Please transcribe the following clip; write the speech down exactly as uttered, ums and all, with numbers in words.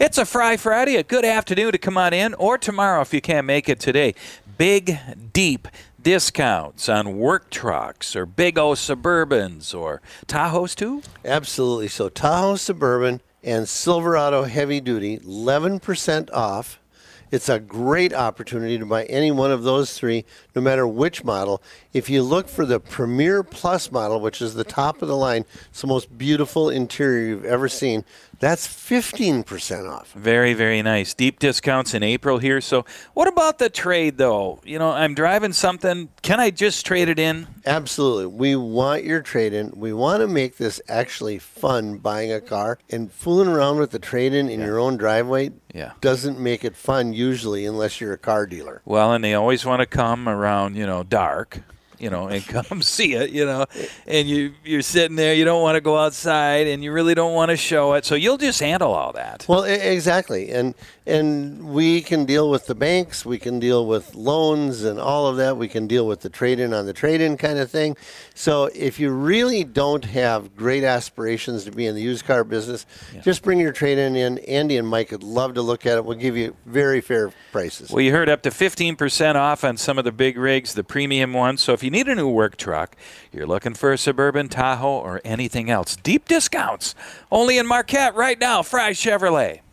It's a Fry Friday, a good afternoon to come on in, or tomorrow if you can't make it today. Big, deep discounts on work trucks or big O Suburbans or Tahoes too? Absolutely. So Tahoe Suburban and Silverado Heavy Duty, eleven percent off. It's a great opportunity to buy any one of those three, no matter which model. If you look for the Premier Plus model, which is the top of the line, it's the most beautiful interior you've ever seen, that's fifteen percent off. Very, very nice. Deep discounts in April here. So what about the trade, though? You know, I'm driving something. Can I just trade it in? Absolutely. We want your trade-in. We want to make this actually fun buying a car. And fooling around with the trade-in in yeah. your own driveway yeah. doesn't make it fun usually unless you're a car dealer. Well, and they always want to come around, you know, dark. You know, and come see it, you know, and you, you're sitting there, you don't want to go outside, and you really don't want to show it, so you'll just handle all that. Well, exactly, and and we can deal with the banks, we can deal with loans and all of that, we can deal with the trade-in on the trade-in kind of thing. So if you really don't have great aspirations to be in the used car business, yeah. just bring your trade-in in. Andy and Mike would love to look at it. We'll give you very fair prices. Well, you heard up to fifteen percent off on some of the big rigs, the premium ones, so if you need a new work truck, you're looking for a Suburban, Tahoe, or anything else, deep discounts only in Marquette right now. Fry Chevrolet.